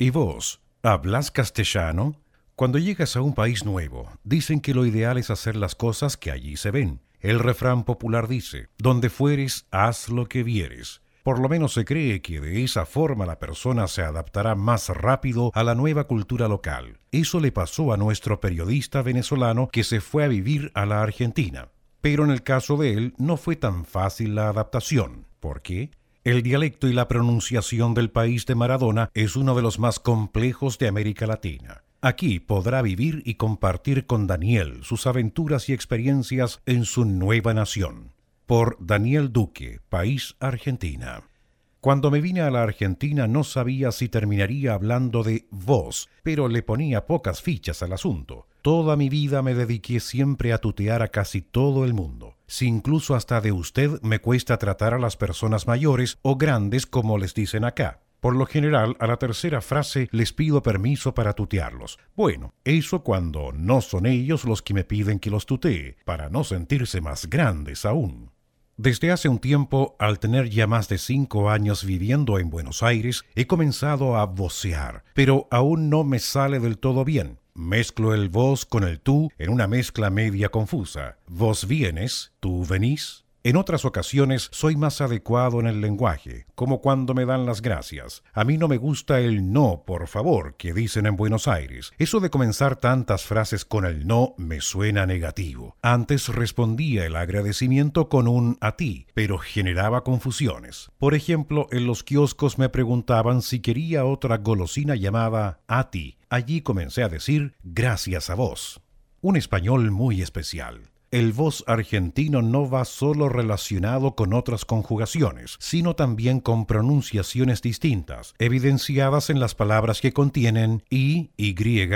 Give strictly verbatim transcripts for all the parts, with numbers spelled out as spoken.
¿Y vos, hablas castellano? Cuando llegas a un país nuevo, dicen que lo ideal es hacer las cosas que allí se ven. El refrán popular dice, donde fueres, haz lo que vieres. Por lo menos se cree que de esa forma la persona se adaptará más rápido a la nueva cultura local. Eso le pasó a nuestro periodista venezolano que se fue a vivir a la Argentina. Pero en el caso de él no fue tan fácil la adaptación. ¿Por qué? El dialecto y la pronunciación del país de Maradona es uno de los más complejos de América Latina. Aquí podrá vivir y compartir con Daniel sus aventuras y experiencias en su nueva nación. Por Daniel Duque, País Argentina. Cuando me vine a la Argentina no sabía si terminaría hablando de vos, pero le ponía pocas fichas al asunto. Toda mi vida me dediqué siempre a tutear a casi todo el mundo. Si incluso hasta de usted me cuesta tratar a las personas mayores o grandes como les dicen acá. Por lo general, a la tercera frase les pido permiso para tutearlos. Bueno, eso cuando no son ellos los que me piden que los tutee, para no sentirse más grandes aún. Desde hace un tiempo, al tener ya más de cinco años viviendo en Buenos Aires, he comenzado a vocear, pero aún no me sale del todo bien. Mezclo el vos con el tú en una mezcla media confusa. Vos vienes, tú venís. En otras ocasiones soy más adecuado en el lenguaje, como cuando me dan las gracias. A mí no me gusta el no, por favor, que dicen en Buenos Aires. Eso de comenzar tantas frases con el no me suena negativo. Antes respondía el agradecimiento con un a ti, pero generaba confusiones. Por ejemplo, en los kioscos me preguntaban si quería otra golosina llamada a ti. Allí comencé a decir gracias a vos. Un español muy especial. El vos argentino no va solo relacionado con otras conjugaciones, sino también con pronunciaciones distintas, evidenciadas en las palabras que contienen i, y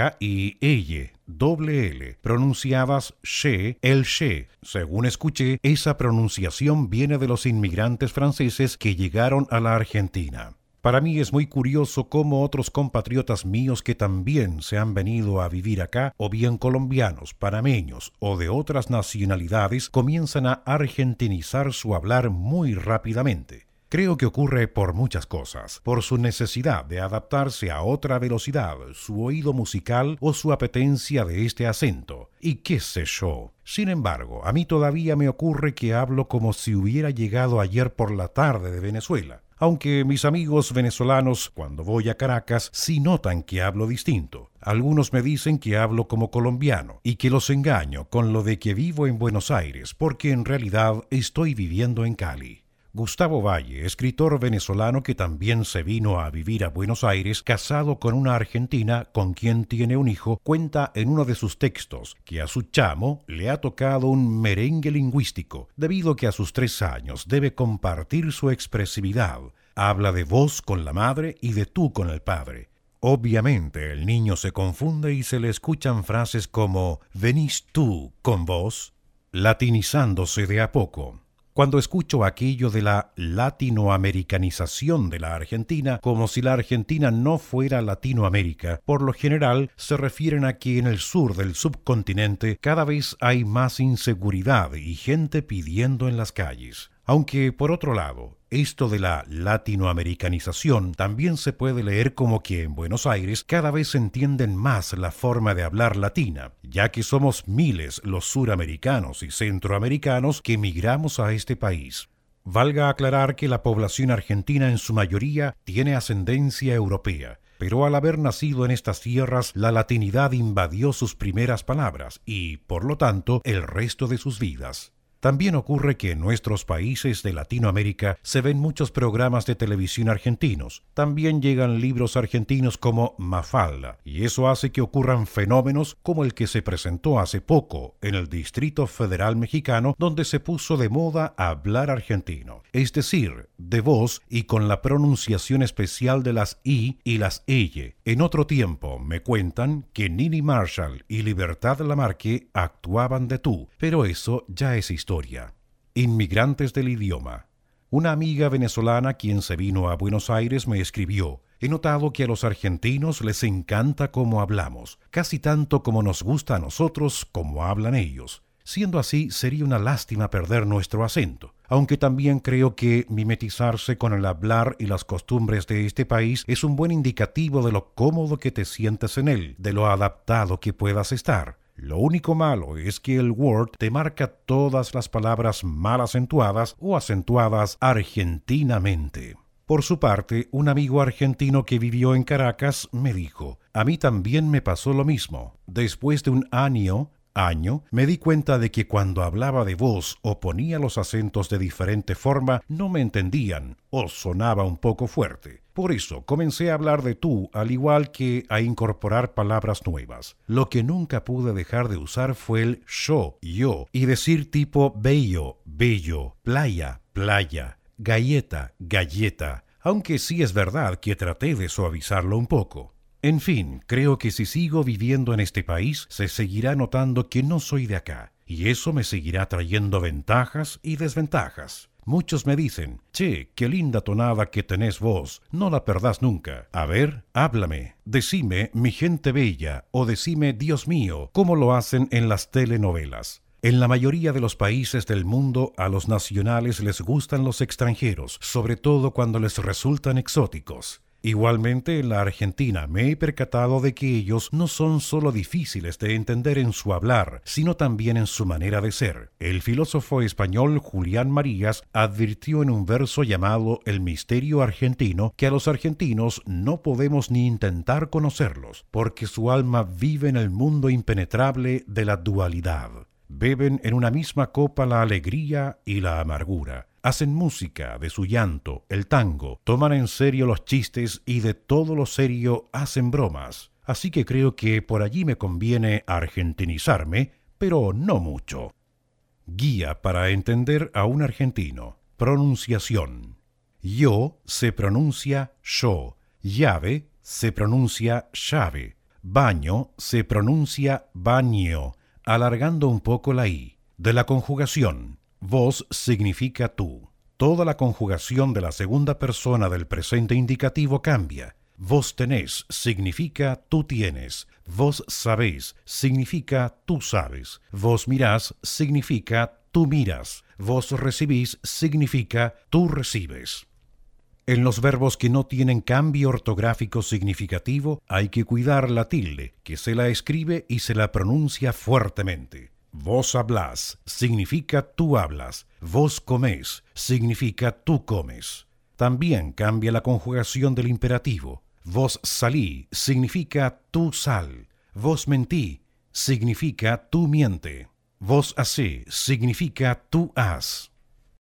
y elle, doble l, pronunciadas she, el she. Según escuché, esa pronunciación viene de los inmigrantes franceses que llegaron a la Argentina. Para mí es muy curioso cómo otros compatriotas míos que también se han venido a vivir acá, o bien colombianos, panameños o de otras nacionalidades, comienzan a argentinizar su hablar muy rápidamente. Creo que ocurre por muchas cosas, por su necesidad de adaptarse a otra velocidad, su oído musical o su apetencia de este acento, y qué sé yo. Sin embargo, a mí todavía me ocurre que hablo como si hubiera llegado ayer por la tarde de Venezuela. Aunque mis amigos venezolanos, cuando voy a Caracas, sí notan que hablo distinto. Algunos me dicen que hablo como colombiano y que los engaño con lo de que vivo en Buenos Aires, porque en realidad estoy viviendo en Cali. Gustavo Valle, escritor venezolano que también se vino a vivir a Buenos Aires, casado con una argentina con quien tiene un hijo, cuenta en uno de sus textos que a su chamo le ha tocado un merengue lingüístico, debido que a sus tres años debe compartir su expresividad. Habla de vos con la madre y de tú con el padre. Obviamente el niño se confunde y se le escuchan frases como «venís tú con vos», latinizándose de a poco. Cuando escucho aquello de la latinoamericanización de la Argentina, como si la Argentina no fuera Latinoamérica, por lo general se refieren a que en el sur del subcontinente cada vez hay más inseguridad y gente pidiendo en las calles. Aunque, por otro lado, esto de la latinoamericanización también se puede leer como que en Buenos Aires cada vez entienden más la forma de hablar latina, ya que somos miles los suramericanos y centroamericanos que emigramos a este país. Valga aclarar que la población argentina en su mayoría tiene ascendencia europea, pero al haber nacido en estas tierras, la latinidad invadió sus primeras palabras y, por lo tanto, el resto de sus vidas. También ocurre que en nuestros países de Latinoamérica se ven muchos programas de televisión argentinos. También llegan libros argentinos como Mafalda, y eso hace que ocurran fenómenos como el que se presentó hace poco en el Distrito Federal Mexicano, donde se puso de moda hablar argentino, es decir, de voz y con la pronunciación especial de las i y las elle. En otro tiempo me cuentan que Nini Marshall y Libertad Lamarque actuaban de tú, pero eso ya es historia. Inmigrantes del idioma. Una amiga venezolana quien se vino a Buenos Aires me escribió: he notado que a los argentinos les encanta cómo hablamos, casi tanto como nos gusta a nosotros como hablan ellos. Siendo así, sería una lástima perder nuestro acento. aunque también creo que mimetizarse con el hablar y las costumbres de este país es un buen indicativo de lo cómodo que te sientes en él, de lo adaptado que puedas estar. Lo único malo es que el Word te marca todas las palabras mal acentuadas o acentuadas argentinamente. Por su parte, un amigo argentino que vivió en Caracas me dijo: a mí también me pasó lo mismo. Después de un año, año, me di cuenta de que cuando hablaba de vos o ponía los acentos de diferente forma, no me entendían o sonaba un poco fuerte. Por eso comencé a hablar de tú, al igual que a incorporar palabras nuevas. Lo que nunca pude dejar de usar fue el yo, yo, y decir tipo bello, bello, playa, playa, galleta, galleta, aunque sí es verdad que traté de suavizarlo un poco. En fin, creo que si sigo viviendo en este país, se seguirá notando que no soy de acá, y eso me seguirá trayendo ventajas y desventajas. Muchos me dicen: che, qué linda tonada que tenés vos, no la perdás nunca. A ver, háblame, decime mi gente bella, o decime Dios mío, como lo hacen en las telenovelas. En la mayoría de los países del mundo, a los nacionales les gustan los extranjeros, sobre todo cuando les resultan exóticos. Igualmente, en la Argentina me he percatado de que ellos no son solo difíciles de entender en su hablar, sino también en su manera de ser. El filósofo español Julián Marías advirtió en un verso llamado El misterio argentino que a los argentinos no podemos ni intentar conocerlos, porque su alma vive en el mundo impenetrable de la dualidad. Beben en una misma copa la alegría y la amargura. Hacen música de su llanto, el tango, toman en serio los chistes y de todo lo serio hacen bromas. Así que creo que por allí me conviene argentinizarme, pero no mucho. Guía para entender a un argentino. Pronunciación. Yo se pronuncia yo. Llave se pronuncia llave. Baño se pronuncia baño, alargando un poco la i. De la conjugación. Vos significa tú. Toda la conjugación de la segunda persona del presente indicativo cambia. Vos tenés significa tú tienes. Vos sabés significa tú sabes. Vos mirás significa tú miras. Vos recibís significa tú recibes. En los verbos que no tienen cambio ortográfico significativo hay que cuidar la tilde, que se la escribe y se la pronuncia fuertemente. Vos hablás significa tú hablas. Vos comés significa tú comes. También cambia la conjugación del imperativo. Vos salí significa tú sal. Vos mentí significa tú miente. Vos hacé significa tú haz.